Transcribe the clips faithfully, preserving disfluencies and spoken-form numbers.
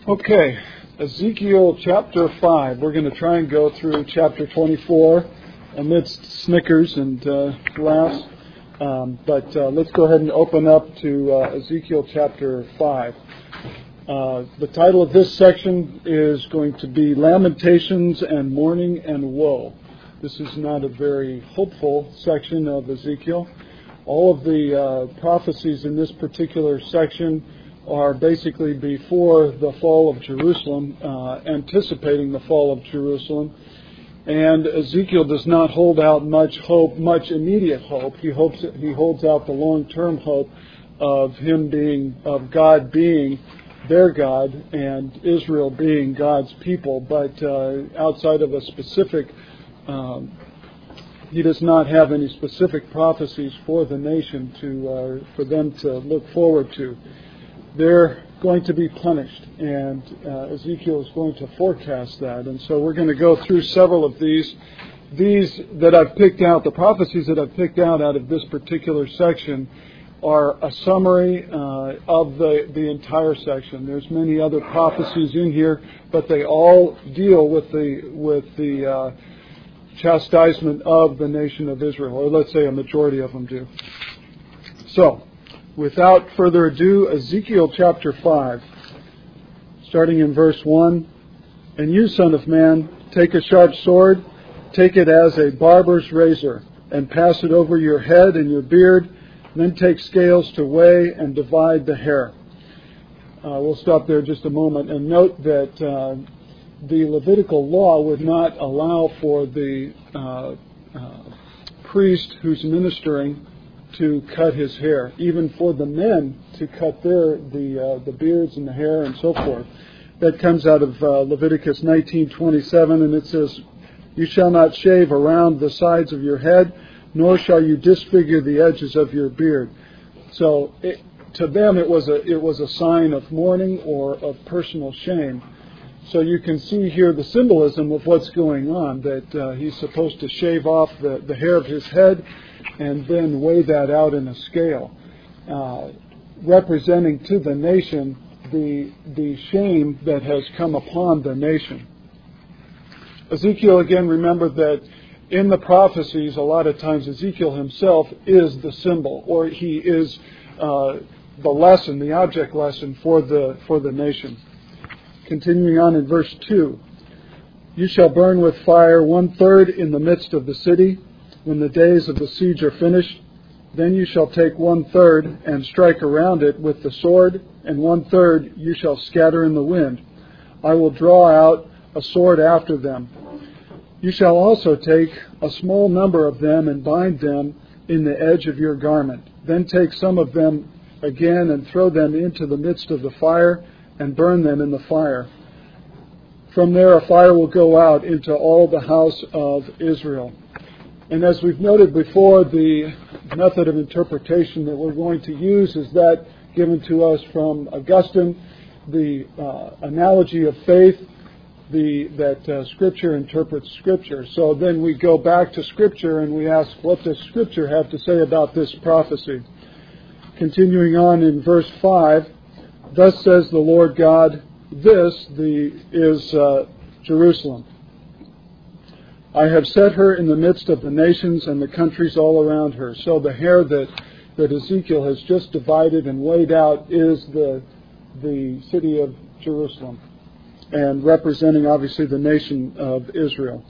Okay, Ezekiel chapter five. We're going to try and go through chapter twenty-four amidst snickers and uh, laughs. Um, but uh, let's go ahead and open up to uh, Ezekiel chapter five. Uh, the title of this section is going to be Lamentations and Mourning and Woe. This is not a very hopeful section of Ezekiel. All of the uh, prophecies in this particular section are basically before the fall of Jerusalem, uh, anticipating the fall of Jerusalem. And Ezekiel does not hold out much hope, much immediate hope. He hopes he holds out the long-term hope of him being, of God being their God and Israel being God's people. But uh, outside of a specific, um, he does not have any specific prophecies for the nation to uh, for them to look forward to. They're going to be punished, and uh, Ezekiel is going to forecast that. And so we're going to go through several of these. These that I've picked out, the prophecies that I've picked out out of this particular section, are a summary uh, of the, the entire section. There's many other prophecies in here, but they all deal with the with the uh, chastisement of the nation of Israel, or let's say a majority of them do. So, without further ado, Ezekiel chapter five, starting in verse one. And you, son of man, take a sharp sword, take it as a barber's razor, and pass it over your head and your beard, then take scales to weigh and divide the hair. Uh, we'll stop there just a moment and note that uh, the Levitical law would not allow for the uh, uh, priest who's ministering to cut his hair, even for the men to cut their the uh, the beards and the hair and so forth. That comes out of uh, Leviticus nineteen twenty-seven, and it says, "You shall not shave around the sides of your head, nor shall you disfigure the edges of your beard." So it, to them, it was a it was a sign of mourning or of personal shame. So you can see here the symbolism of what's going on, that uh, he's supposed to shave off the, the hair of his head and then weigh that out in a scale, uh, representing to the nation the the shame that has come upon the nation. Ezekiel, again, remember that in the prophecies, a lot of times Ezekiel himself is the symbol, or he is uh, the lesson, the object lesson for the for the nation. Continuing on in verse two, "You shall burn with fire one third in the midst of the city. When the days of the siege are finished, then you shall take one third and strike around it with the sword, and one third you shall scatter in the wind. I will draw out a sword after them. You shall also take a small number of them and bind them in the edge of your garment. Then take some of them again and throw them into the midst of the fire and burn them in the fire. From there a fire will go out into all the house of Israel." And as we've noted before, the method of interpretation that we're going to use is that given to us from Augustine, the uh, analogy of faith, the that uh, Scripture interprets Scripture. So then we go back to Scripture and we ask, what does Scripture have to say about this prophecy? Continuing on in verse five, "Thus says the Lord God," this the is uh, Jerusalem, "I have set her in the midst of the nations and the countries all around her." So the hair that, that Ezekiel has just divided and weighed out is the the city of Jerusalem, and representing obviously the nation of Israel.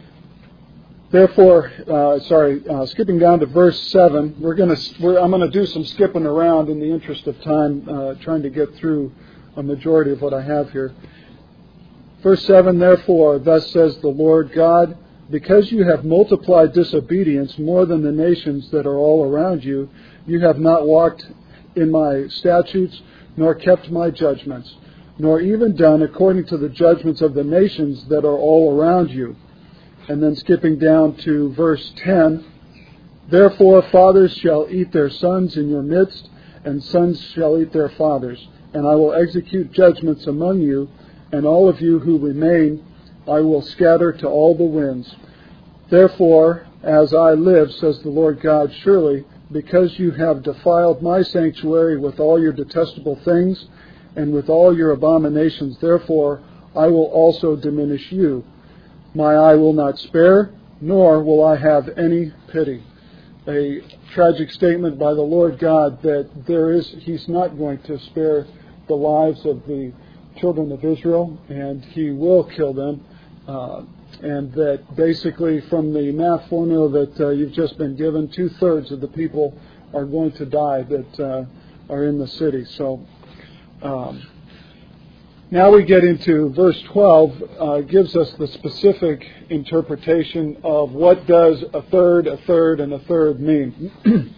Therefore, uh, sorry, uh, skipping down to verse seven, we're going to I'm going to do some skipping around in the interest of time, uh, trying to get through a majority of what I have here. Verse seven, "Therefore, thus says the Lord God, because you have multiplied disobedience more than the nations that are all around you, you have not walked in my statutes, nor kept my judgments, nor even done according to the judgments of the nations that are all around you." And then skipping down to verse ten, "Therefore fathers shall eat their sons in your midst, and sons shall eat their fathers. And I will execute judgments among you, and all of you who remain I will scatter to all the winds. Therefore, as I live, says the Lord God, surely, because you have defiled my sanctuary with all your detestable things, and with all your abominations. Therefore I will also diminish you. My eye will not spare, nor will I have any pity. A tragic statement by the Lord God that there is, He's not going to spare the lives of the children of Israel, and He will kill them. Uh, and that basically from the math formula that uh, you've just been given, two-thirds of the people are going to die that uh, are in the city. So um, now we get into verse twelve, uh, gives us the specific interpretation of what does a third, a third, and a third mean.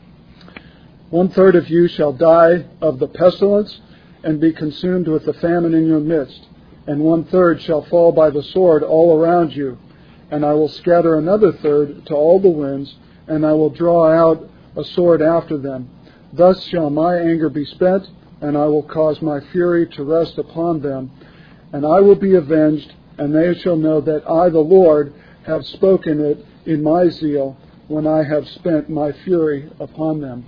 One third of you shall die of the pestilence and be consumed with the famine in your midst, and one third shall fall by the sword all around you. And I will scatter another third to all the winds, and I will draw out a sword after them. Thus shall my anger be spent, and I will cause my fury to rest upon them. And I will be avenged, and they shall know that I, the Lord, have spoken it in my zeal, when I have spent my fury upon them.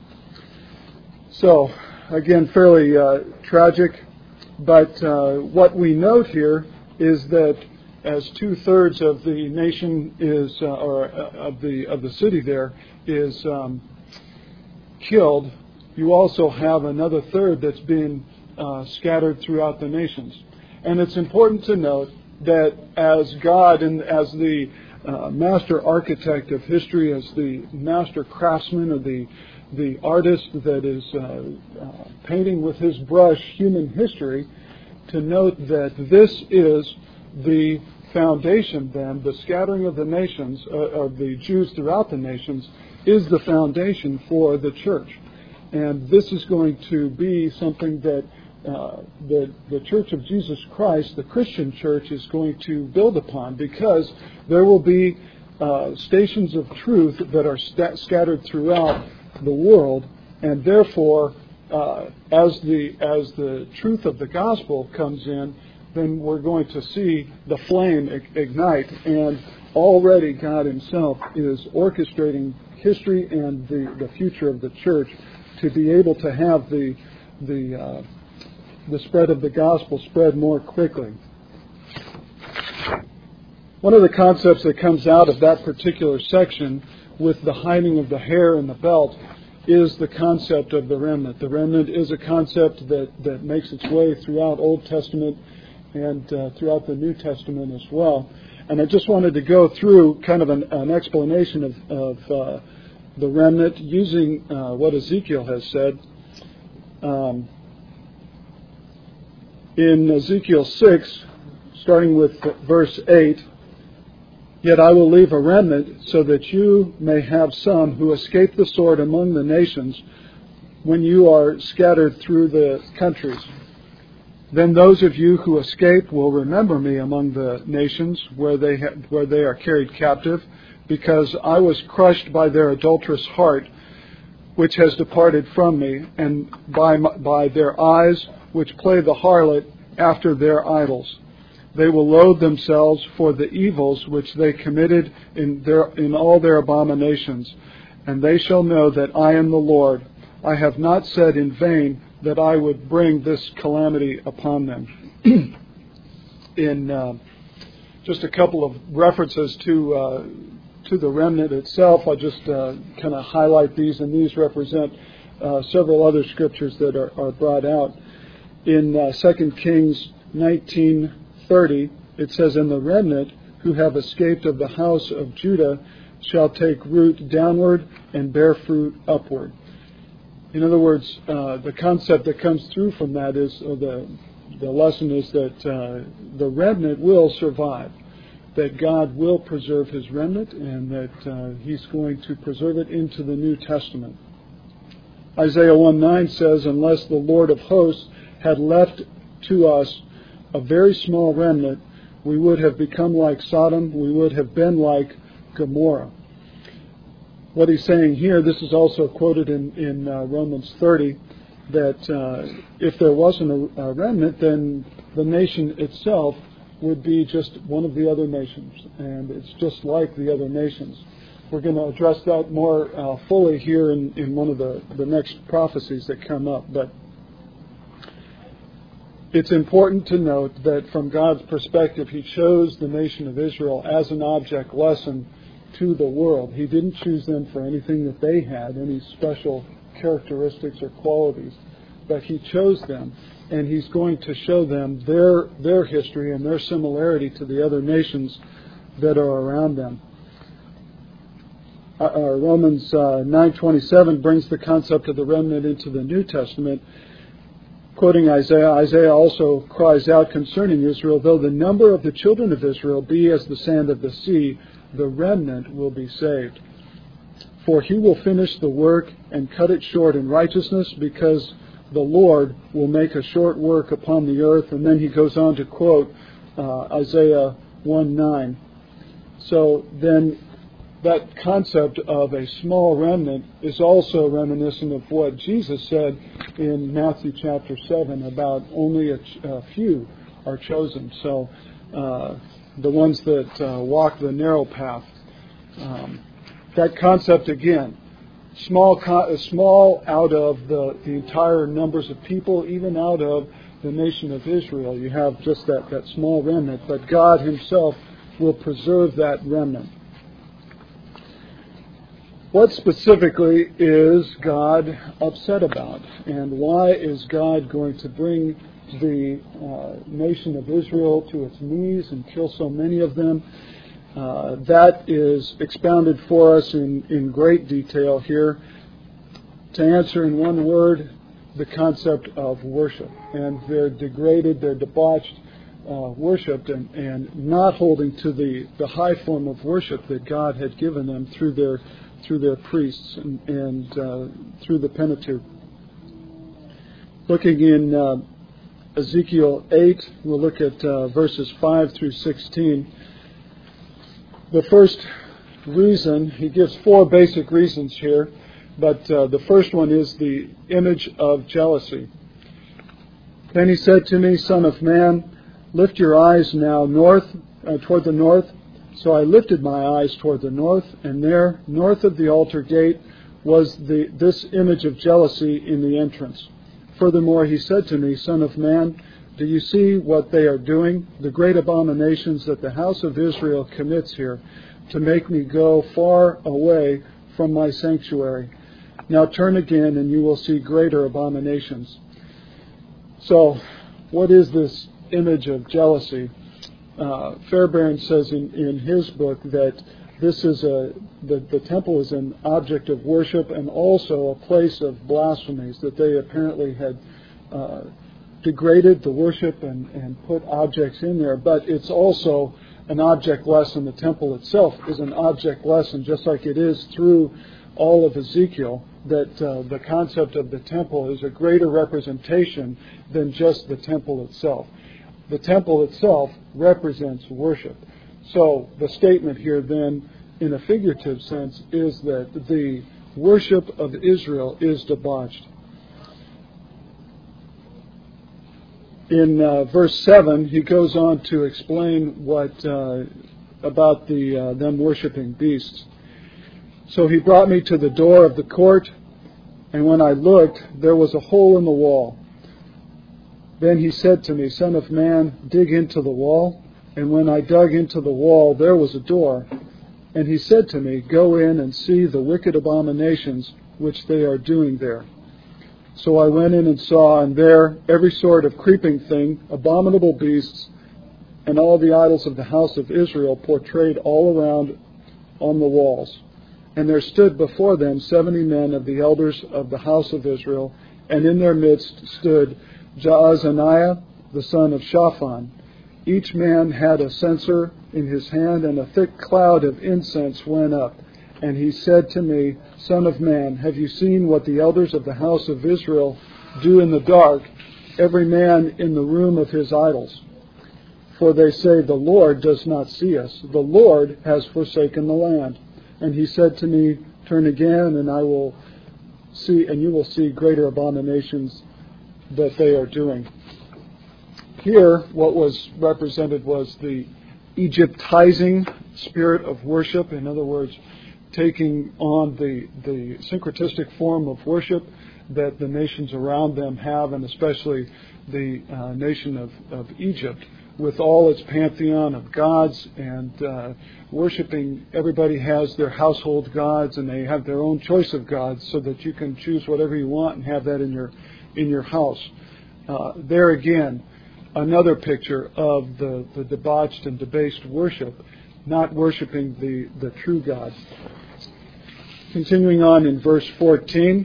So, again, fairly uh, tragic, but uh, what we note here is that as two-thirds of the nation is, uh, or uh, of the of the city there is um, killed, you also have another third that's being uh, scattered throughout the nations. And it's important to note that as God and as the uh, master architect of history, as the master craftsman, or the the artist that is uh, uh, painting with his brush human history, to note that this is the foundation then, the scattering of the nations, uh, of the Jews throughout the nations, is the foundation for the church. And this is going to be something that uh, the, the Church of Jesus Christ, the Christian church, is going to build upon, because there will be uh, stations of truth that are st- scattered throughout the world, and therefore uh, as the as the truth of the gospel comes in, then we're going to see the flame ignite. And already God Himself is orchestrating history and the, the future of the church to be able to have the the uh, the spread of the gospel spread more quickly. One of the concepts that comes out of that particular section, with the hiding of the hair in the belt, is the concept of the remnant. The remnant is a concept that, that makes its way throughout Old Testament and uh, throughout the New Testament as well. And I just wanted to go through kind of an, an explanation of, of uh, the remnant using uh, what Ezekiel has said. Um, in Ezekiel six, starting with verse eight, "Yet I will leave a remnant, so that you may have some who escape the sword among the nations when you are scattered through the countries. Then those of you who escape will remember me among the nations where they ha- where they are carried captive, because I was crushed by their adulterous heart, which has departed from me, and by my, by their eyes, which play the harlot after their idols. They will loathe themselves for the evils which they committed in their in all their abominations, and they shall know that I am the Lord. I have not said in vain that I would bring this calamity upon them." In uh, just a couple of references to uh, to the remnant itself, I'll just uh, kind of highlight these, and these represent uh, several other scriptures that are, are brought out. In uh, Second Kings nineteen thirty, it says, "And the remnant who have escaped of the house of Judah shall take root downward and bear fruit upward." In other words, uh, the concept that comes through from that is, or the the lesson is that uh, the remnant will survive, that God will preserve His remnant, and that uh, He's going to preserve it into the New Testament. Isaiah one nine says, "Unless the Lord of hosts had left to us a very small remnant, we would have become like Sodom, we would have been like Gomorrah." What he's saying here, this is also quoted in, in uh, Romans thirty, that uh, if there wasn't a, a remnant, then the nation itself would be just one of the other nations, and it's just like the other nations. We're going to address that more uh, fully here in, in one of the, the next prophecies that come up. But it's important to note that from God's perspective, He chose the nation of Israel as an object lesson to the world. He didn't choose them for anything that they had, any special characteristics or qualities, but He chose them, and He's going to show them their their history and their similarity to the other nations that are around them. Uh, uh, Romans uh, nine twenty-seven brings the concept of the remnant into the New Testament. Quoting Isaiah, Isaiah also cries out concerning Israel, though the number of the children of Israel be as the sand of the sea, the remnant will be saved. For He will finish the work and cut it short in righteousness, because the Lord will make a short work upon the earth. And then he goes on to quote uh, Isaiah one nine. So then that concept of a small remnant is also reminiscent of what Jesus said in Matthew chapter seven about only a, ch- a few are chosen. So uh, the ones that uh, walk the narrow path. Um, that concept again, small, co- small out of the, the entire numbers of people, even out of the nation of Israel. You have just that, that small remnant, but God Himself will preserve that remnant. What specifically is God upset about? And why is God going to bring the uh, nation of Israel to its knees and kill so many of them? Uh, that is expounded for us in, in great detail here. To answer in one word, the concept of worship. And they're degraded, they're debauched, uh, worshipped, and, and not holding to the, the high form of worship that God had given them through their through their priests and, and uh, through the Pentateuch. Looking in uh, Ezekiel eight, we'll look at uh, verses five through sixteen. The first reason, he gives four basic reasons here, but uh, the first one is the image of jealousy. Then he said to me, Son of man, lift your eyes now north, uh, toward the north. So I lifted my eyes toward the north, and there, north of the altar gate, was the this image of jealousy in the entrance. Furthermore, he said to me, Son of man, do you see what they are doing, the great abominations that the house of Israel commits here, to make me go far away from my sanctuary? Now turn again, and you will see greater abominations. So, what is this image of jealousy? Uh, Fairbairn says in, in his book that this is a the, the temple is an object of worship and also a place of blasphemies, that they apparently had uh, degraded the worship and, and put objects in there. But it's also an object lesson. The temple itself is an object lesson, just like it is through all of Ezekiel, that uh, the concept of the temple is a greater representation than just the temple itself. The temple itself represents worship. So the statement here then, in a figurative sense, is that the worship of Israel is debauched. In uh, verse seven, he goes on to explain what uh, about the uh, them worshiping beasts. So he brought me to the door of the court, and when I looked, there was a hole in the wall. Then he said to me, Son of man, dig into the wall. And when I dug into the wall, there was a door. And he said to me, Go in and see the wicked abominations which they are doing there. So I went in and saw, and there every sort of creeping thing, abominable beasts, and all the idols of the house of Israel portrayed all around on the walls. And there stood before them seventy men of the elders of the house of Israel, and in their midst stood Jaazaniah, the son of Shaphan. Each man had a censer in his hand, and a thick cloud of incense went up. And he said to me, Son of man, have you seen what the elders of the house of Israel do in the dark, every man in the room of his idols? For they say, The Lord does not see us. The Lord has forsaken the land. And he said to me, Turn again, and I will see, and you will see greater abominations that they are doing. Here, what was represented was the Egyptizing spirit of worship. In other words, taking on the, the syncretistic form of worship that the nations around them have, and especially the uh, nation of, of Egypt, with all its pantheon of gods and uh, worshiping. Everybody has their household gods, and they have their own choice of gods, so that you can choose whatever you want and have that in your in your house. Uh, there again, another picture of the, the debauched and debased worship, not worshiping the, the true God. Continuing on in verse fourteen.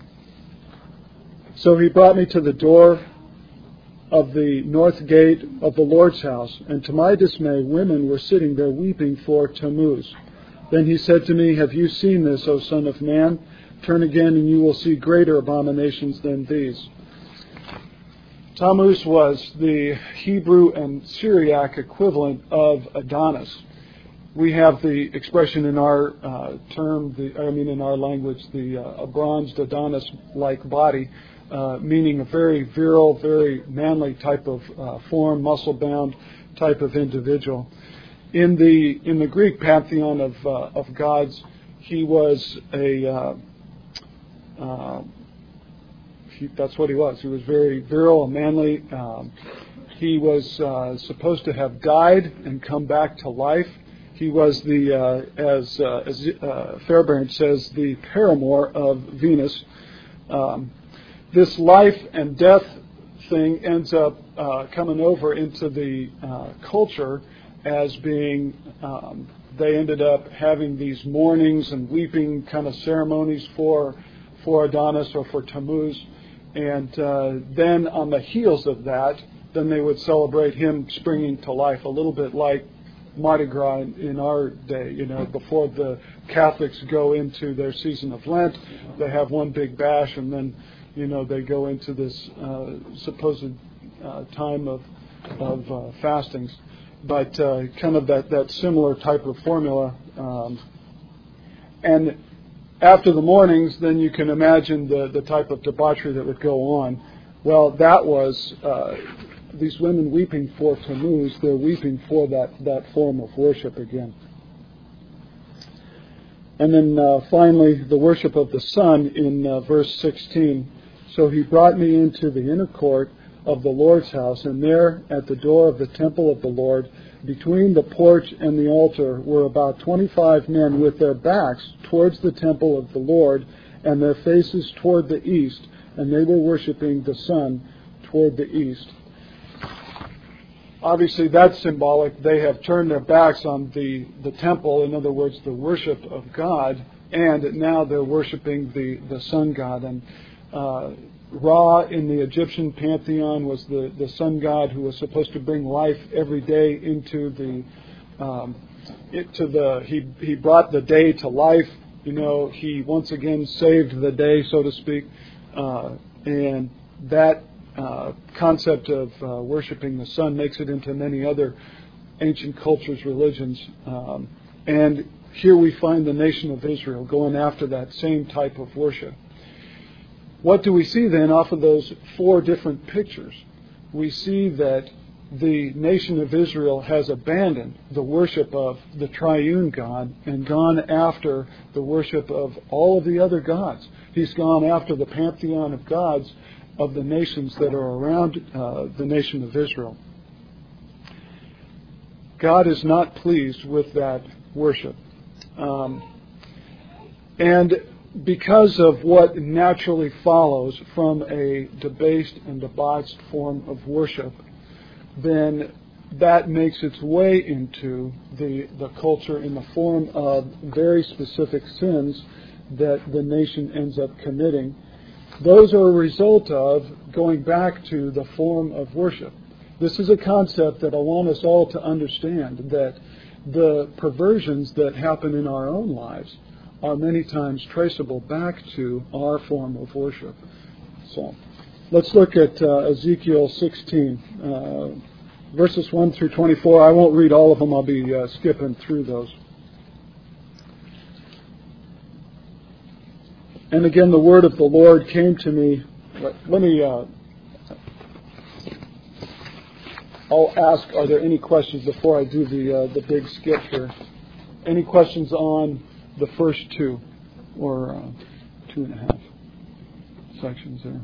So he brought me to the door of the north gate of the Lord's house, and to my dismay women were sitting there weeping for Tammuz. Then he said to me, have you seen this, O son of man? Turn again and you will see greater abominations than these. Tammuz was the Hebrew and Syriac equivalent of Adonis. We have the expression in our uh, term, the, I mean in our language, the uh, a bronzed Adonis-like body, uh, meaning a very virile, very manly type of uh, form, muscle-bound type of individual. In the in the Greek pantheon of uh, of gods, he was a uh, uh, he, that's what he was. He was very virile and manly. Um, he was uh, supposed to have died and come back to life. He was the, uh, as, uh, as uh, Fairbairn says, the paramour of Venus. Um, this life and death thing ends up uh, coming over into the uh, culture as being, um, they ended up having these mournings and weeping kind of ceremonies for for Adonis or for Tammuz. And uh, then on the heels of that, then they would celebrate him springing to life, a little bit like Mardi Gras in, in our day. You know, before the Catholics go into their season of Lent, they have one big bash, and then, you know, they go into this uh, supposed uh, time of of uh, fastings. But uh, kind of that, that similar type of formula. Um, and after the mornings, then you can imagine the, the type of debauchery that would go on. Well, that was uh, these women weeping for Tammuz. They're weeping for that, that form of worship again. And then uh, finally, the worship of the sun in uh, verse sixteen. So he brought me into the inner court of the Lord's house, and there at the door of the temple of the Lord, between the porch and the altar, were about twenty-five men with their backs towards the temple of the Lord and their faces toward the east, and they were worshiping the sun toward the east. Obviously, that's symbolic. They have turned their backs on the, the temple, in other words, the worship of God, and now they're worshiping the, the sun god. And uh, Ra in the Egyptian pantheon was the, the sun god who was supposed to bring life every day into the um, it, to the he he brought the day to life. You know, he once again saved the day, so to speak, uh, and that uh, concept of uh, worshiping the sun makes it into many other ancient cultures, religions, um, and here we find the nation of Israel going after that same type of worship. What do we see then off of those four different pictures? We see that the nation of Israel has abandoned the worship of the triune God and gone after the worship of all of the other gods. He's gone after the pantheon of gods of the nations that are around uh, the nation of Israel. God is not pleased with that worship. Um, and because of what naturally follows from a debased and debauched form of worship, then that makes its way into the, the culture in the form of very specific sins that the nation ends up committing. Those are a result of going back to the form of worship. This is a concept that I want us all to understand, that the perversions that happen in our own lives are many times traceable back to our form of worship. So let's look at uh, Ezekiel sixteen, uh, verses one through twenty-four. I won't read all of them. I'll be uh, skipping through those. And again, the word of the Lord came to me. Let, let me, uh, I'll ask, are there any questions before I do the uh, the big skip here? Any questions on the first two, or uh, two and a half? sections there.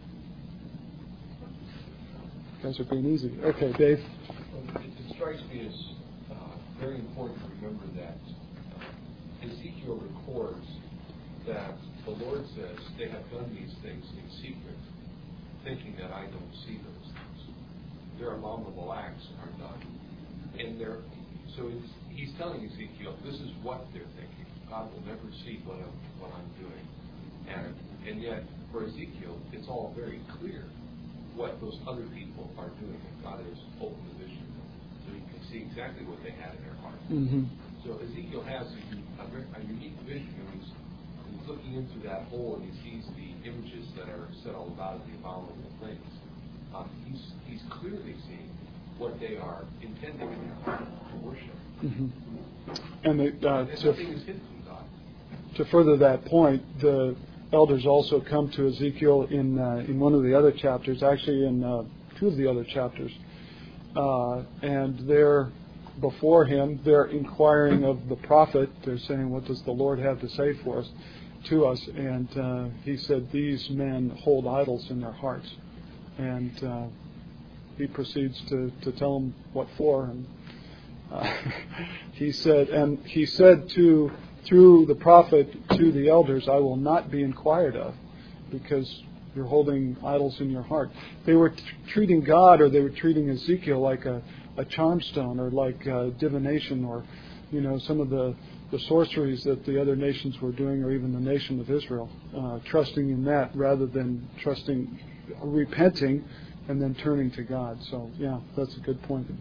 You guys are being easy. Okay, Dave. Well, it, it strikes me as uh, very important to remember that uh, Ezekiel records that the Lord says they have done these things in secret, thinking that I don't see those things. Their abominable acts are done. And they're, so it's, he's telling Ezekiel, this is what they're thinking. God will never see what I'm, what I'm doing. And, and yet, for Ezekiel, it's all very clear what those other people are doing. And God has opened the vision so he can see exactly what they had in their heart. Mm-hmm. So Ezekiel has a, a unique vision. He's, he's looking into that hole and he sees the images that are said all about it, the abominable things. Um, he's, he's clearly seeing what they are intending in their heart to worship. Mm-hmm. And, it, uh, and to, nothing is hidden from God. To further that point, the elders also come to Ezekiel in uh, in one of the other chapters, actually in uh, two of the other chapters, uh, and they're before him. They're inquiring of the prophet. They're saying, "What does the Lord have to say for us, to us?" And uh, he said, "These men hold idols in their hearts," and uh, he proceeds to, to tell them what for. And uh, he said, and he said to. through the prophet to the elders, I will not be inquired of, because you're holding idols in your heart. They were t- treating God, or they were treating Ezekiel like a, a charm stone, or like uh, divination, or you know some of the, the sorceries that the other nations were doing, or even the nation of Israel, uh, trusting in that rather than trusting, repenting, and then turning to God. So yeah, that's a good point.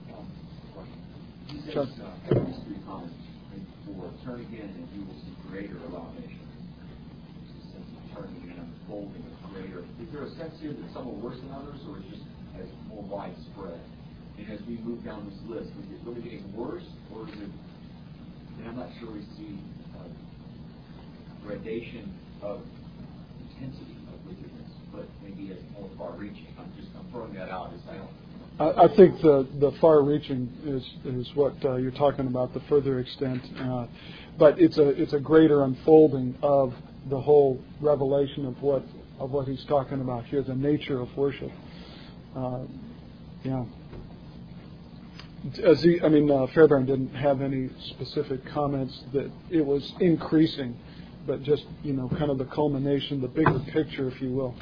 He says, uh, these three comments. For turn again and you will see greater abominations. It's a sense of turning again and unfolding of greater. Is there a sense here that some are worse than others, or is it just as more widespread? And as we move down this list, is it really getting worse, or is it? And I'm not sure we see a gradation of intensity of wickedness, but maybe as more far-reaching. I'm just I'm throwing that out as I don't. I think the, the far-reaching is is what uh, you're talking about, the further extent, uh, but it's a it's a greater unfolding of the whole revelation of what of what he's talking about here, the nature of worship. Uh, yeah. As he, I mean, uh, Fairbairn didn't have any specific comments that it was increasing, but just you know, kind of the culmination, the bigger picture, if you will.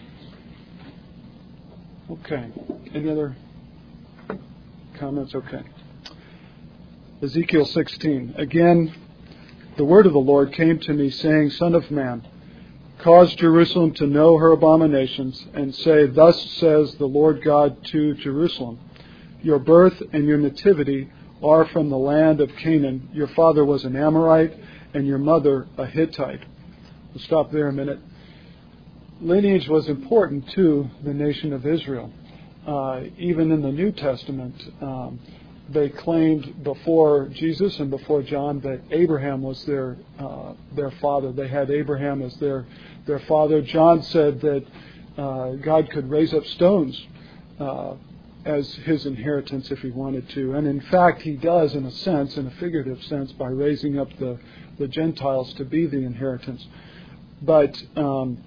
Okay. Any other comments? Okay. Ezekiel sixteen. Again, the word of the Lord came to me, saying, Son of man, cause Jerusalem to know her abominations, and say, Thus says the Lord God to Jerusalem, Your birth and your nativity are from the land of Canaan. Your father was an Amorite, and your mother a Hittite. We'll stop there a minute. Lineage was important to the nation of Israel. Uh, even in the New Testament, um, they claimed before Jesus and before John that Abraham was their uh, their father. They had Abraham as their their father. John said that uh, God could raise up stones uh, as his inheritance if he wanted to. And in fact, he does in a sense, in a figurative sense, by raising up the, the Gentiles to be the inheritance. But um,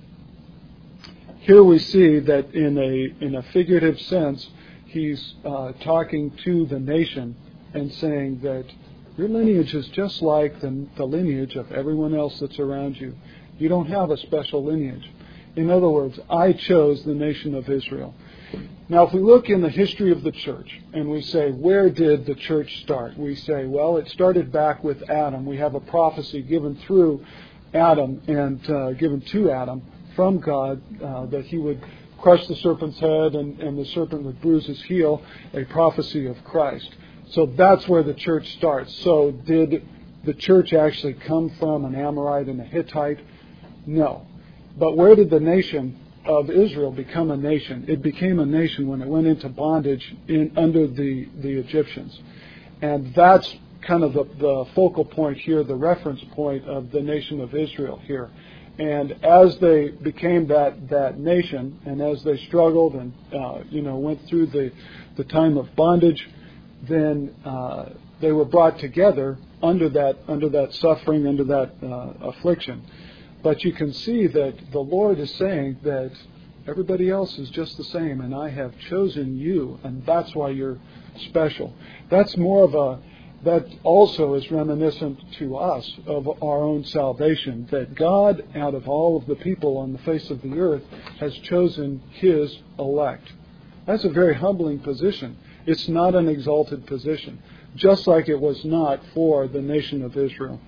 here we see that in a in a figurative sense, he's uh, talking to the nation and saying that your lineage is just like the, the lineage of everyone else that's around you. You don't have a special lineage. In other words, I chose the nation of Israel. Now, if we look in the history of the church and we say, where did the church start? We say, well, it started back with Adam. We have a prophecy given through Adam and uh, given to Adam from God uh, that he would crush the serpent's head and, and the serpent would bruise his heel, a prophecy of Christ. So that's where the church starts. So did the church actually come from an Amorite and a Hittite? No. But where did the nation of Israel become a nation? It became a nation when it went into bondage in, under the, the Egyptians. And that's kind of the, the focal point here, the reference point of the nation of Israel here. And as they became that, that nation, and as they struggled and uh, you know went through the, the time of bondage, then uh, they were brought together under that under that suffering, under that uh, affliction. But you can see that the Lord is saying that everybody else is just the same, and I have chosen you, and that's why you're special. That's more of a, that also is reminiscent to us of our own salvation, that God, out of all of the people on the face of the earth, has chosen His elect. That's a very humbling position. It's not an exalted position, just like it was not for the nation of Israel.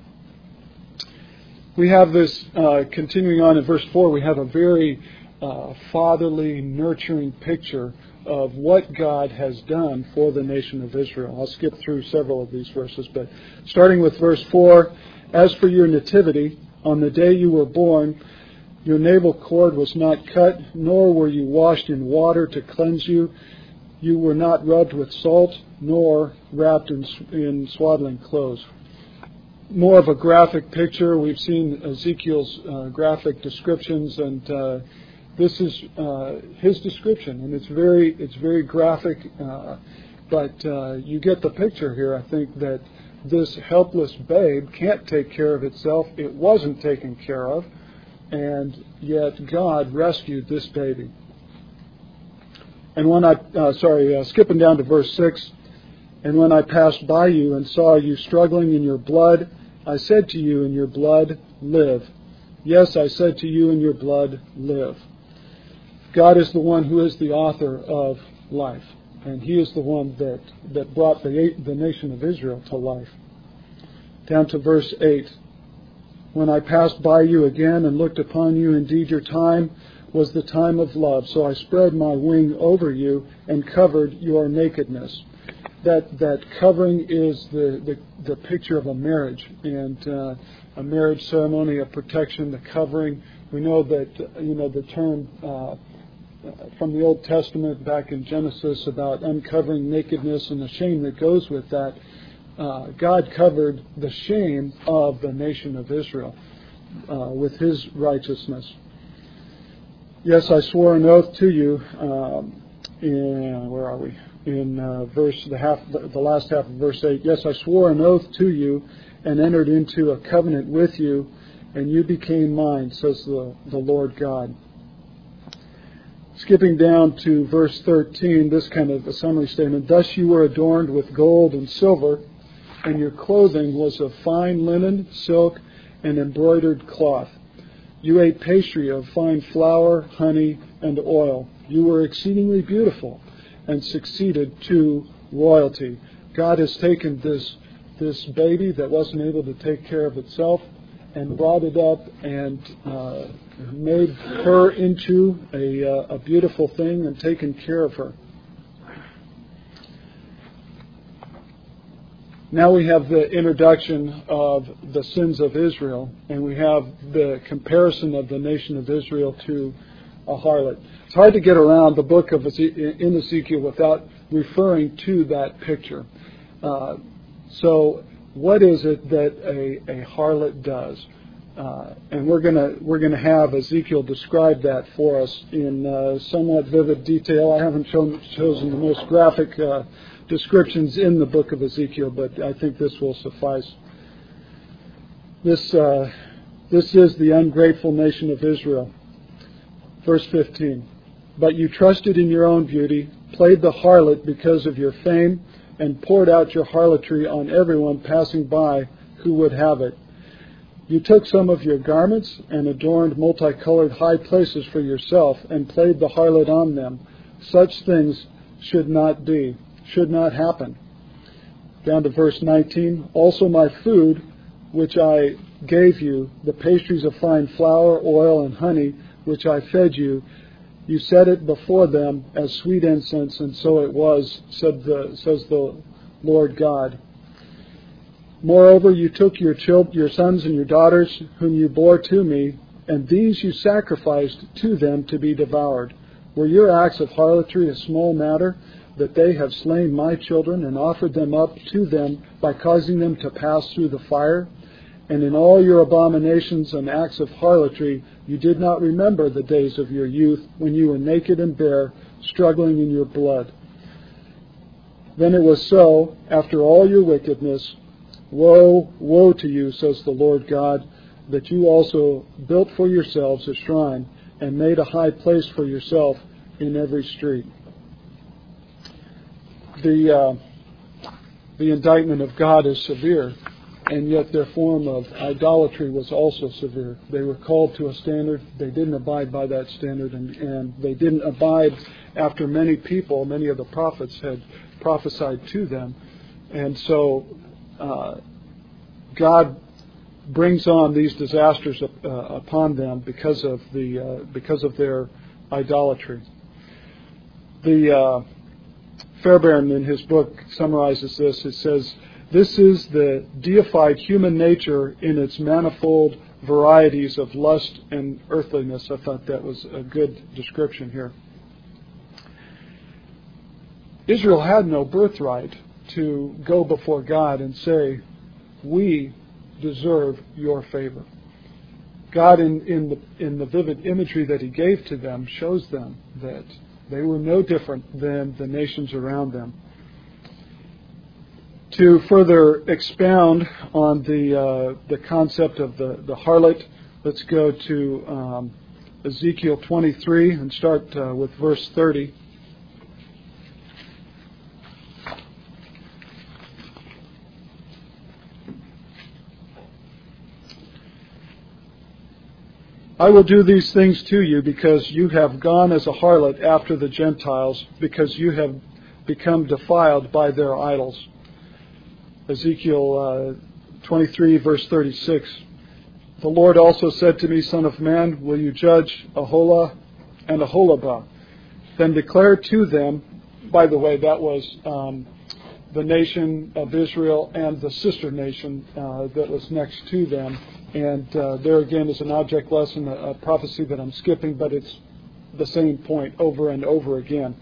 We have this, uh, continuing on in verse four, we have a very uh, fatherly, nurturing picture of what God has done for the nation of Israel. I'll skip through several of these verses, but starting with verse four, as for your nativity, on the day you were born, your navel cord was not cut, nor were you washed in water to cleanse you. You were not rubbed with salt, nor wrapped in, in swaddling clothes. More of a graphic picture. We've seen Ezekiel's uh, graphic descriptions, and uh, this is uh, his description, and it's very, it's very graphic. Uh, but uh, you get the picture here. I think that this helpless babe can't take care of itself. It wasn't taken care of, and yet God rescued this baby. And when I, uh, sorry, uh, skipping down to verse six, and when I passed by you and saw you struggling in your blood, I said to you, in your blood, live. Yes, I said to you, in your blood, live. God is the one who is the author of life, and He is the one that, that brought the, the nation of Israel to life. Down to verse eight. When I passed by you again and looked upon you, indeed your time was the time of love. So I spread my wing over you and covered your nakedness. That that covering is the, the, the picture of a marriage, and uh, a marriage ceremony of protection, the covering. We know that, you know, the term uh, from the Old Testament back in Genesis about uncovering nakedness and the shame that goes with that. Uh, God covered the shame of the nation of Israel uh, with His righteousness. Yes, I swore an oath to you. Um, in, where are we? In uh, verse the half, the last half of verse eight. Yes, I swore an oath to you and entered into a covenant with you, and you became mine, says the, the Lord God. Skipping down to verse thirteen, this kind of a summary statement. Thus you were adorned with gold and silver, and your clothing was of fine linen, silk, and embroidered cloth. You ate pastry of fine flour, honey, and oil. You were exceedingly beautiful and succeeded to royalty. God has taken this this baby that wasn't able to take care of itself and brought it up and uh, made her into a, uh, a beautiful thing and taken care of her. Now we have the introduction of the sins of Israel, and we have the comparison of the nation of Israel to a harlot. It's hard to get around the book of Eze- in Ezekiel without referring to that picture. Uh, so, what is it that a, a harlot does? Uh, and we're gonna we're gonna have Ezekiel describe that for us in uh, somewhat vivid detail. I haven't shown, chosen the most graphic uh, descriptions in the book of Ezekiel, but I think this will suffice. This uh, this is the ungrateful nation of Israel. Verse fifteen. But you trusted in your own beauty, played the harlot because of your fame, and poured out your harlotry on everyone passing by who would have it. You took some of your garments and adorned multicolored high places for yourself and played the harlot on them. Such things should not be, should not happen. Down to verse nineteen. Also my food, which I gave you, the pastries of fine flour, oil, and honey, which I fed you, you set it before them as sweet incense, and so it was, said the, says the Lord God. Moreover, you took your children, your sons and your daughters, whom you bore to me, and these you sacrificed to them to be devoured. Were your acts of harlotry a small matter, that they have slain my children and offered them up to them by causing them to pass through the fire? And in all your abominations and acts of harlotry, you did not remember the days of your youth, when you were naked and bare, struggling in your blood. Then it was so, after all your wickedness, woe, woe to you, says the Lord God. that you also built for yourselves a shrine and made a high place for yourself in every street. The uh, the indictment of God is severe, and yet their form of idolatry was also severe. They were called to a standard. They didn't abide by that standard, and, and they didn't abide after many people, many of the prophets had prophesied to them. And so uh, God brings on these disasters uh, upon them because of the uh, because of their idolatry. The uh, Fairbairn in his book summarizes this. It says, "This is the deified human nature in its manifold varieties of lust and earthliness." I thought that was a good description here. Israel had no birthright to go before God and say, "We deserve your favor." God, in, in, the, in the vivid imagery that He gave to them, shows them that they were no different than the nations around them. To further expound on the uh, the concept of the, the harlot, let's go to um, Ezekiel twenty-three and start uh, with verse thirty. "I will do these things to you because you have gone as a harlot after the Gentiles, because you have become defiled by their idols." Ezekiel uh, twenty-three, verse thirty-six. "The Lord also said to me, Son of man, will you judge Aholah and Aholabah? Then declare to them," by the way, that was um, the nation of Israel and the sister nation uh, that was next to them. And uh, there again is an object lesson, a, a prophecy that I'm skipping, but it's the same point over and over again.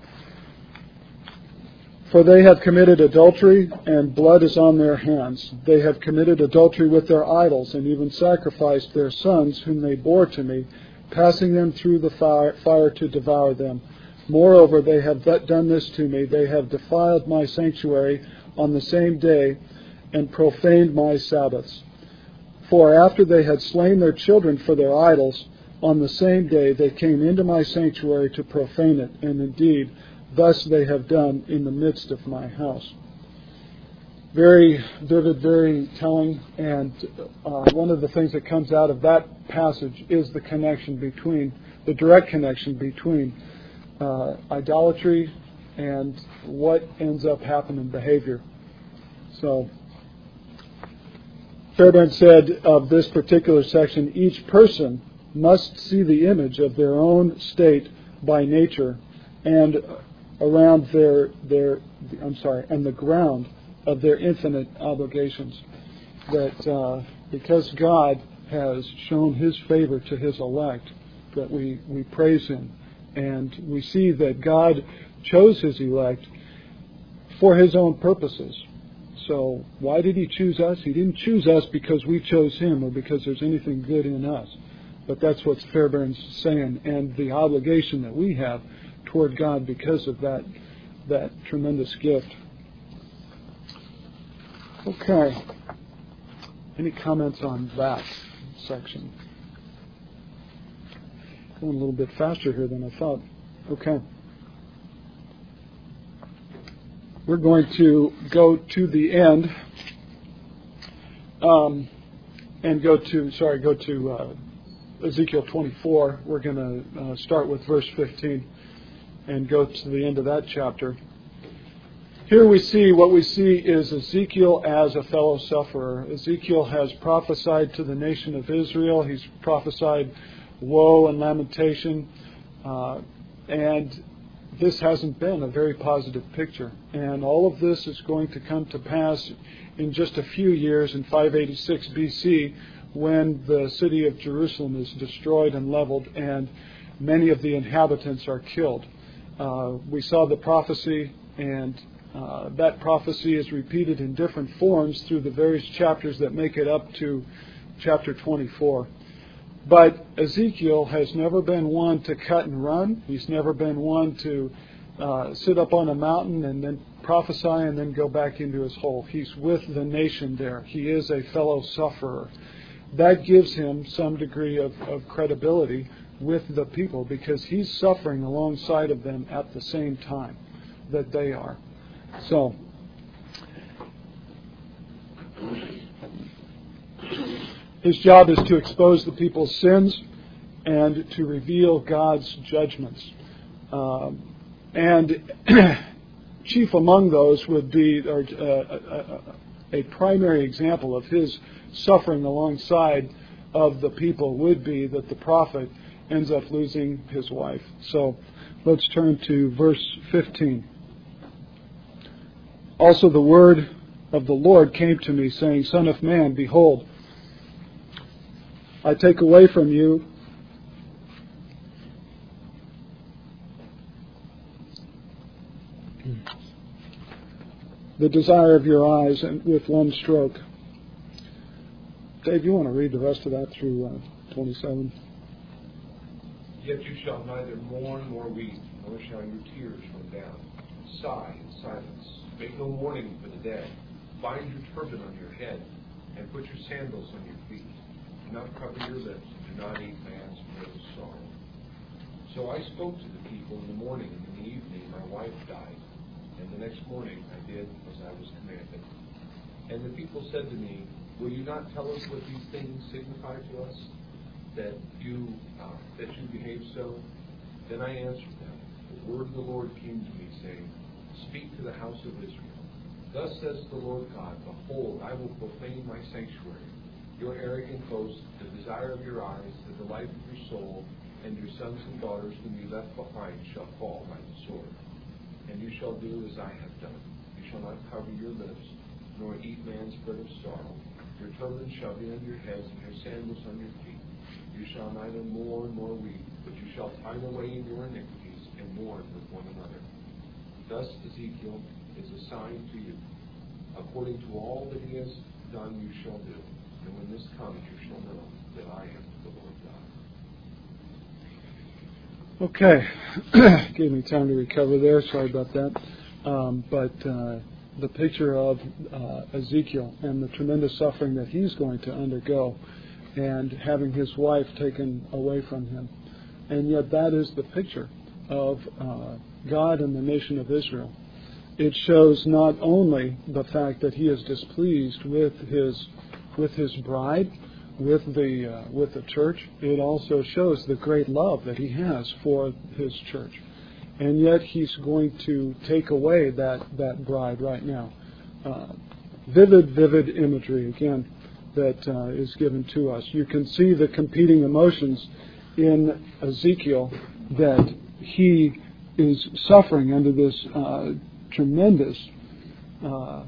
"For they have committed adultery, and blood is on their hands. They have committed adultery with their idols, and even sacrificed their sons, whom they bore to me, passing them through the fire, fire to devour them. Moreover, they have done this to me. They have defiled my sanctuary on the same day, and profaned my Sabbaths. For after they had slain their children for their idols, on the same day they came into my sanctuary to profane it, and indeed, thus they have done in the midst of my house." Very vivid, very telling, and uh, one of the things that comes out of that passage is the connection between, the direct connection between uh, idolatry and what ends up happening in behavior. So, Fairbairn said of this particular section, "Each person must see the image of their own state by nature and around their their I'm sorry, and the ground of their infinite obligations." That uh, because God has shown His favor to His elect, that we, we praise Him. And we see that God chose His elect for His own purposes. So why did He choose us? He didn't choose us because we chose Him or because there's anything good in us. But that's what Fairbairn's saying, and the obligation that we have toward God because of that that tremendous gift. Okay. Any comments on that section? Going a little bit faster here than I thought. Okay. We're going to go to the end um, and go to, sorry, go to uh, Ezekiel twenty-four. We're going to uh, start with verse fifteen and go to the end of that chapter. Here we see, what we see is Ezekiel as a fellow sufferer. Ezekiel has prophesied to the nation of Israel. He's prophesied woe and lamentation. Uh, and this hasn't been a very positive picture. And all of this is going to come to pass in just a few years in five eighty-six B C when the city of Jerusalem is destroyed and leveled and many of the inhabitants are killed. Uh, we saw the prophecy, and uh, that prophecy is repeated in different forms through the various chapters that make it up to chapter twenty-four. But Ezekiel has never been one to cut and run. He's never been one to uh, sit up on a mountain and then prophesy and then go back into his hole. He's with the nation there. He is a fellow sufferer. that gives him some degree of, of credibility with the people, because he's suffering alongside of them at the same time that they are. So, his job is to expose the people's sins and to reveal God's judgments. Um, and chief among those would be or, uh, a, a primary example of his suffering alongside of the people would be that the prophet ends up losing his wife. So let's turn to verse fifteen. Also the word of the Lord came to me, saying, Son of man, behold, I take away from you the desire of your eyes, and with one stroke. Dave, you want to read the rest of that through uh, twenty-seven? Yet you shall neither mourn nor weep, nor shall your tears run down. Sigh in silence. Make no mourning for the dead. Bind your turban on your head, and put your sandals on your feet. Do not cover your lips, and do not eat man's bread of sorrow. So I spoke to the people in the morning, and in the evening my wife died. And the next morning I did as I was commanded. And the people said to me, Will you not tell us what these things signify to us, that you uh, that you behave so? Then I answered them, The word of the Lord came to me, saying, Speak to the house of Israel. Thus says the Lord God, Behold, I will profane my sanctuary. Your arrogant boast, the desire of your eyes, the delight of your soul, and your sons and daughters whom you left behind shall fall by the sword. And you shall do as I have done. You shall not cover your lips, nor eat man's bread of sorrow. Your turban shall be on your heads, and your sandals on your feet. You shall neither mourn nor weep, but you shall time away in your iniquities, and mourn with one another. Thus Ezekiel is a sign to you. According to all that he has done, you shall do. And when this comes, you shall know that I am the Lord God. Okay. Gave me time to recover there. Sorry about that. Um, but uh, the picture of uh, Ezekiel and the tremendous suffering that he's going to undergo, and having his wife taken away from him. And yet that is the picture of uh, God and the nation of Israel. It shows not only the fact that he is displeased with his with his bride, with the uh, with the church. It also shows the great love that he has for his church. And yet he's going to take away that, that bride right now. Uh, vivid, vivid imagery, again, that uh, is given to us. You can see the competing emotions in Ezekiel, that he is suffering under this uh, tremendous uh,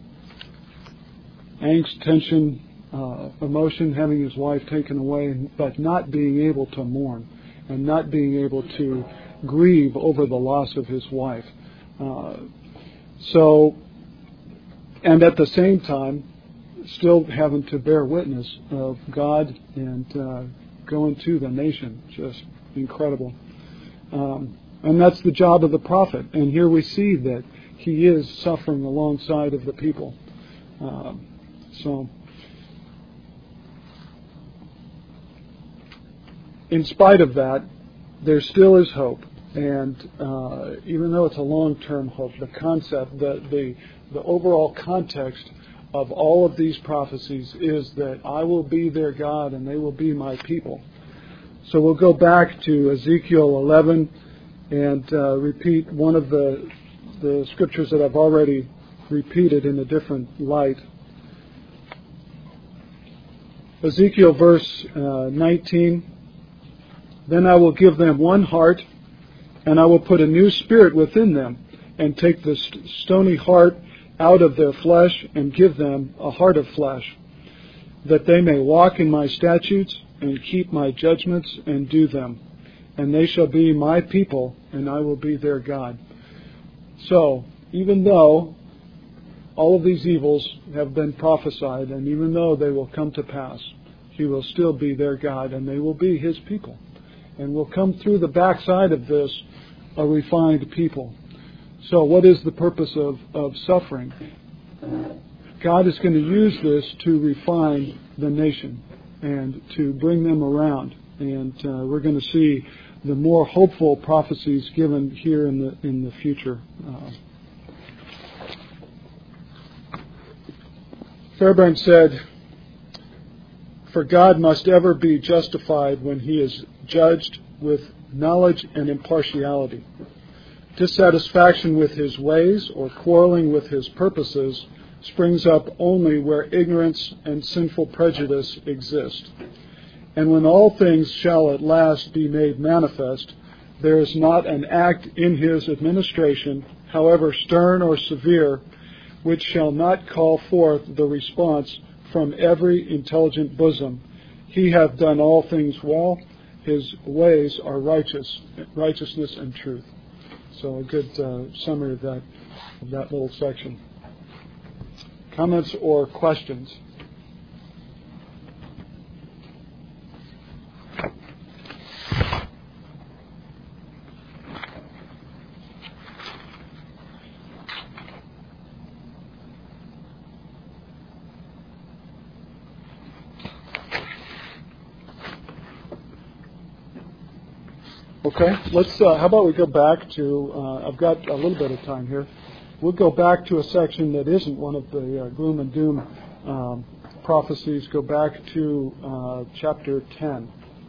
angst, tension, uh, emotion, having his wife taken away, but not being able to mourn and not being able to grieve over the loss of his wife. Uh, so, and at the same time, still having to bear witness of God and uh, going to the nation. Just incredible. Um, and that's the job of the prophet. And here we see that he is suffering alongside of the people. Um, so, in spite of that, there still is hope. And uh, even though it's a long-term hope, the concept, the, the the overall context of all of these prophecies is that I will be their God and they will be my people. So we'll go back to Ezekiel eleven and uh, repeat one of the the scriptures that I've already repeated in a different light. Ezekiel verse uh, nineteen. Then I will give them one heart, and I will put a new spirit within them, and take the st- stony heart out of their flesh, and give them a heart of flesh, that they may walk in my statutes, and keep my judgments, and do them. And they shall be my people, and I will be their God. So, even though all of these evils have been prophesied, and even though they will come to pass, He will still be their God, and they will be His people. And will come through the backside of this a refined people. So what is the purpose of, of suffering? God is going to use this to refine the nation. and to bring them around. And uh, we're going to see the more hopeful prophecies given here in the in the future. Uh, Fairbairn said, "For God must ever be justified when he is judged with knowledge and impartiality. Dissatisfaction with his ways or quarreling with his purposes springs up only where ignorance and sinful prejudice exist. And when all things shall at last be made manifest, there is not an act in his administration, however stern or severe, which shall not call forth the response from every intelligent bosom, he hath done all things well, his ways are righteous, righteousness and truth." So a good uh, summary of that, of that little section. Comments or questions? Okay, let's. Uh, how about we go back to? Uh, I've got a little bit of time here. We'll go back to a section that isn't one of the uh, gloom and doom um, prophecies. Go back to uh, chapter ten.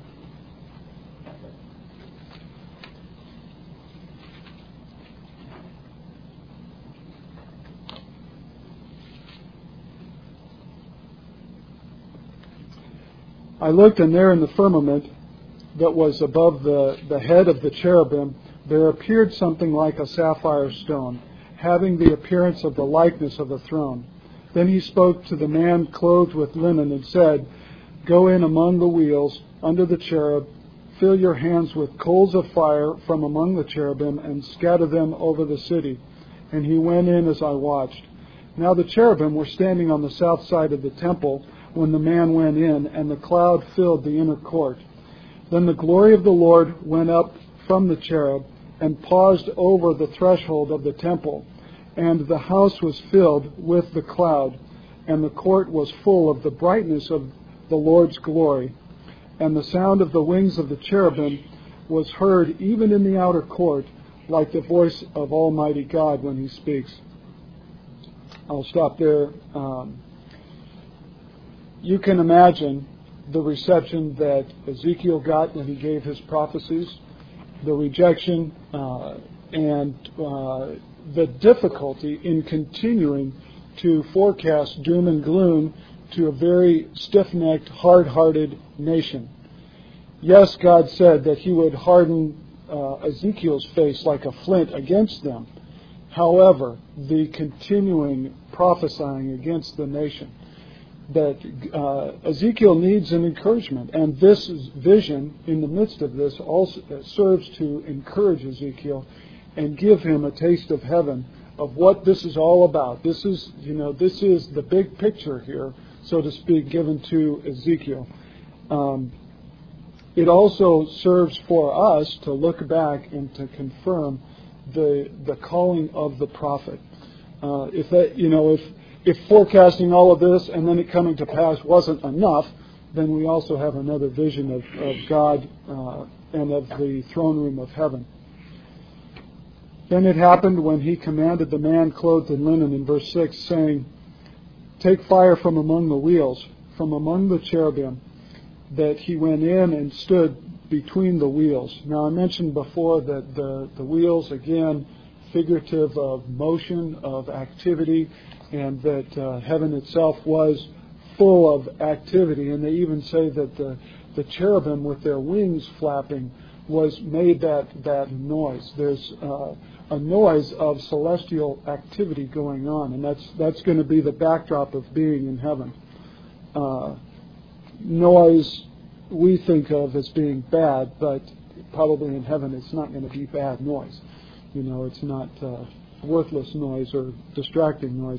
I looked, and there in the firmament that was above the, the head of the cherubim, there appeared something like a sapphire stone, having the appearance of the likeness of a throne. Then he spoke to the man clothed with linen and said, "Go in among the wheels under the cherub, fill your hands with coals of fire from among the cherubim, and scatter them over the city." And he went in as I watched. Now the cherubim were standing on the south side of the temple when the man went in, and the cloud filled the inner court. Then the glory of the Lord went up from the cherub and paused over the threshold of the temple, and the house was filled with the cloud, and the court was full of the brightness of the Lord's glory. And the sound of the wings of the cherubim was heard even in the outer court, like the voice of Almighty God when he speaks. I'll stop there. Um, you can imagine the reception that Ezekiel got when he gave his prophecies, the rejection uh, and uh, the difficulty in continuing to forecast doom and gloom to a very stiff-necked, hard-hearted nation. Yes, God said that he would harden uh, Ezekiel's face like a flint against them. However, the continuing prophesying against the nation, that uh, Ezekiel needs an encouragement, and this vision in the midst of this also serves to encourage Ezekiel and give him a taste of heaven, of what this is all about. This is, you know, this is the big picture here, so to speak, given to Ezekiel. Um, it also serves for us to look back and to confirm the the calling of the prophet. Uh, if that, you know, if If forecasting all of this and then it coming to pass wasn't enough, then we also have another vision of, of God uh, and of the throne room of heaven. Then it happened when he commanded the man clothed in linen in verse six, saying, "Take fire from among the wheels, from among the cherubim," that he went in and stood between the wheels. Now I mentioned before that the, the wheels, again, figurative of motion, of activity, and that uh, heaven itself was full of activity. And they even say that the, the cherubim with their wings flapping was made that, that noise. There's uh, a noise of celestial activity going on, and that's that's going to be the backdrop of being in heaven. Uh, noise we think of as being bad, but probably in heaven it's not going to be bad noise. You know, it's not uh, worthless noise or distracting noise.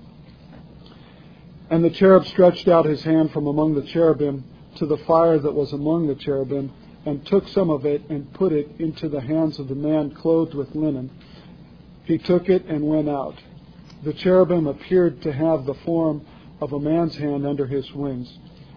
And the cherub stretched out his hand from among the cherubim to the fire that was among the cherubim, and took some of it and put it into the hands of the man clothed with linen. He took it and went out. The cherubim appeared to have the form of a man's hand under his wings.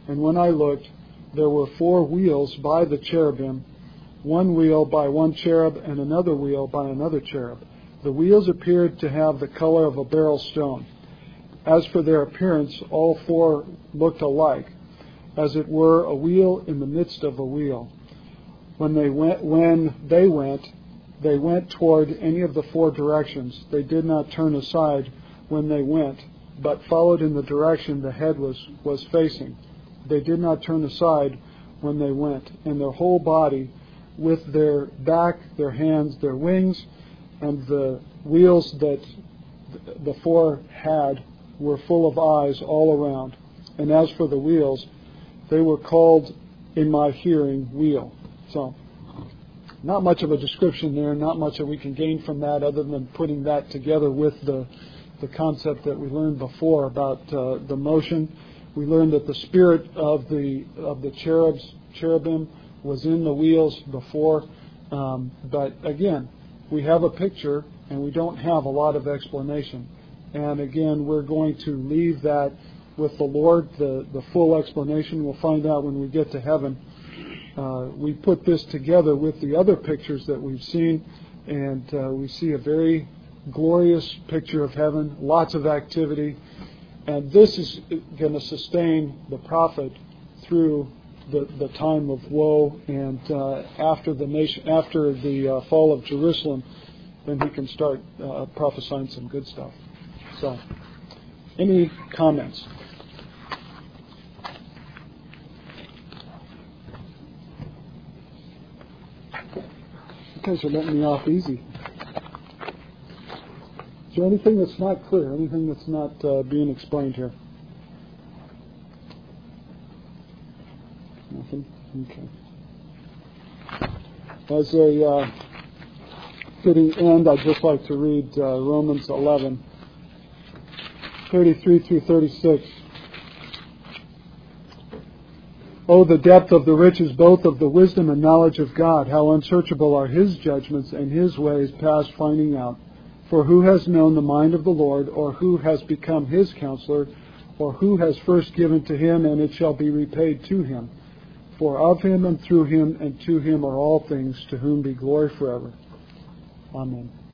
And when I looked, there were four wheels by the cherubim, one wheel by one cherub and another wheel by another cherub. The wheels appeared to have the color of a beryl stone. As for their appearance, all four looked alike, as it were a wheel in the midst of a wheel. When they went, when they went, they went toward any of the four directions. They did not turn aside when they went, but followed in the direction the head was, was facing. They did not turn aside when they went, and their whole body, with their back, their hands, their wings, and the wheels that the four had, were full of eyes all around. And as for the wheels, they were called in my hearing wheel. So, not much of a description there, not much that we can gain from that other than putting that together with the the concept that we learned before about uh, the motion. We learned that the spirit of the of the cherubs, cherubim was in the wheels before. Um, but again, we have a picture and we don't have a lot of explanation. And again, we're going to leave that with the Lord, the, the full explanation. We'll find out when we get to heaven. Uh, we put this together with the other pictures that we've seen, and uh, we see a very glorious picture of heaven, lots of activity. And this is going to sustain the prophet through the, the time of woe, and uh, after the nation, after the uh, fall of Jerusalem, then he can start uh, prophesying some good stuff. So, any comments? You guys are letting me off easy. Is there anything that's not clear? Anything that's not uh, being explained here? Nothing? Okay. As a uh, fitting end, I'd just like to read uh, Romans eleven, thirty-three through thirty-six. Oh, the depth of the riches both of the wisdom and knowledge of God! How unsearchable are His judgments and His ways past finding out! For who has known the mind of the Lord, or who has become His counselor, or who has first given to Him, and it shall be repaid to Him? For of Him and through Him and to Him are all things, to whom be glory forever. Amen.